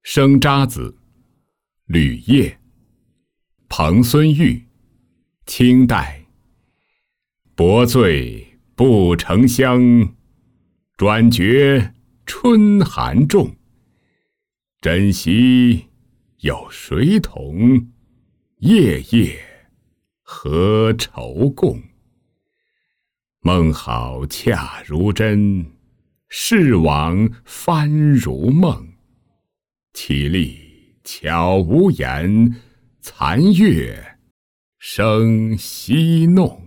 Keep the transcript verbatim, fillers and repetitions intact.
生渣子，吕烨，彭孙玉，清代。薄醉不成香，转觉春寒重。枕席有谁同？夜夜何愁共？梦好恰如真，事往翻如梦。绮丽悄无言，残月生息弄。